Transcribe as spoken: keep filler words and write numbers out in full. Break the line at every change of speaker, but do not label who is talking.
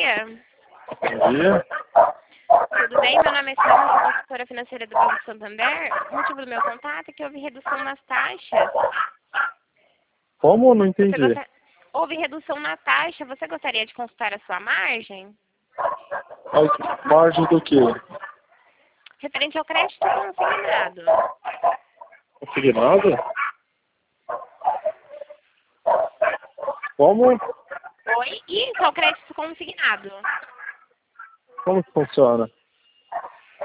dia.
Bom dia.
Tudo bem? Meu nome é Sandra, sou consultora financeira do Banco Santander. O motivo do meu contato é que houve redução nas taxas.
Como? Não
Você
entendi.
gosta- Houve redução na taxa. Você gostaria de consultar a sua margem?
A margem do quê?
Referente ao crédito consignado.
Consignado? Como?
Oi? Isso, ao crédito consignado.
Como que funciona?